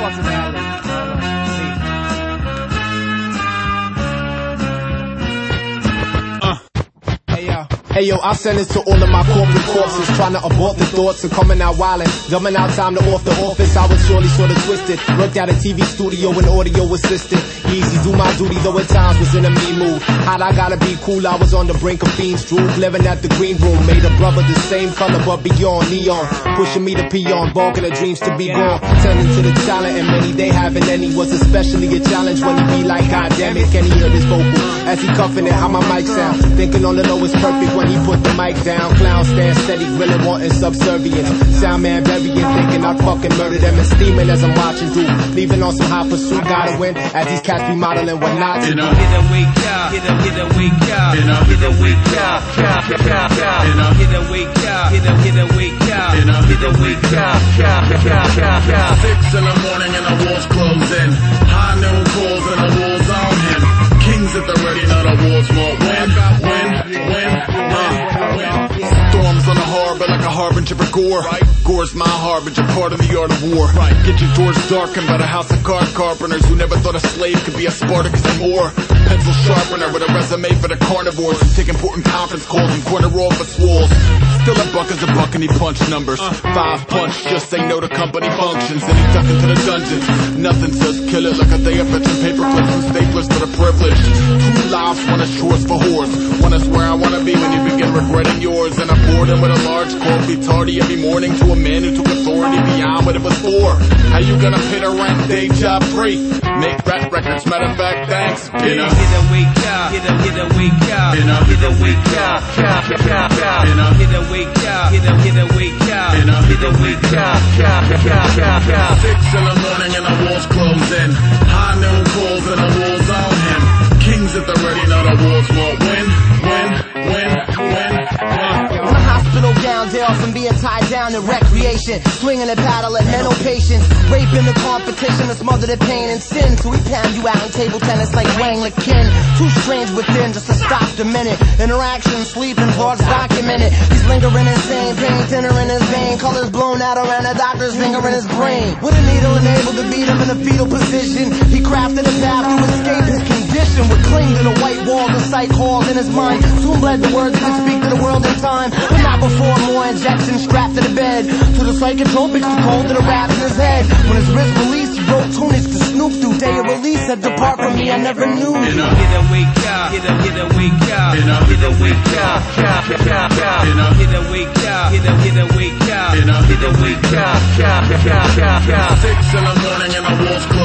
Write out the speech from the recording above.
fuck with Alex. Hey yo, I send this to all of my corporate corpses, trying to abort the thoughts of coming out wildin', dumbing out time to off the office. I was surely sort of twisted, worked out a TV studio and audio assistant. Easy, do my duty, though at times was in a mean mood. How'd I gotta be cool? I was on the brink of fiends, droop, living at the green room. Made a brother the same color but beyond neon, pushing me to pee on, barking the dreams to be gone. Turning to the talent and many they haven't any. Was especially a challenge when he be like, God damn it, can he hear this vocal? As he cuffing it, how my mic sound? Thinking on the low is perfect when he put the mic down. Clown stand steady, grilling, wanting subservience. Sound man burying, thinking I'd fucking murder them and steaming as I'm watching through. Leaving on some high pursuit, gotta win as these cats be modeling what not to do. Get a wake up, get a wake up, get a wake up, get a wake up, get a wake up, get a wake up. 6 in the morning and the walls closing. High noon calls and the walls on him. Kings at the ready, now the walls won't win. Storms on the harbor like a harbinger for gore. Gore's my harbinger, part of the art of war. Get your doors darkened by the house of card carpenters who never thought a slave could be a Spartacus and more. Pencil sharpener with a resume for the carnivores who take important conference calls and corner office walls. Still a buck is a buck and he punch numbers. 5 punch, just say no to company functions. And he duck into the dungeons. Nothing says kill it like a day of fetching paper clips and staplers for the privileged. 2 lives, one is shores for whores. One is where I wanna be when you begin regretting yours. And I bored him with a large coffee tardy every morning to a man who took authority beyond what it was for. How you gonna pay the rent, day job free? Make rap records, matter of fact, thanks. Get a wake up, get a wake up, get a wake up, get a wake up, get a wake up, get a wake up. 6 in the morning and the walls closing. High noon calls and the walls on him. Kings at the ready, now the walls won't win. In a hospital gown, day off from being tied down to recreation. Swinging a paddle at mental patience. Raping the competition to smother the pain and sin. So we pound you out in table tennis like Wang Lekin. Too strange within just to stop the minute. Interaction, sleeping, thoughts documented. He's lingering insane, pain thinner in his vein. Colors blown out around the doctor's finger in his brain. With a needle enabled to beat him in a fetal position. He crafted a path to escape his condition. Would cling to the white walls of psych halls in his mind. Soon bled the words that speak to the world in time. But not before more injections strapped to the bed. To the psychotropics, too cold to the raps in his head. When his wrist released, he wrote tunics to Snoop through day of release. Said depart from me, I never knew. Get a wake up, get a wake up, get a wake up, get a wake up, get a wake up, get a wake up. 6 in the morning and the walls close.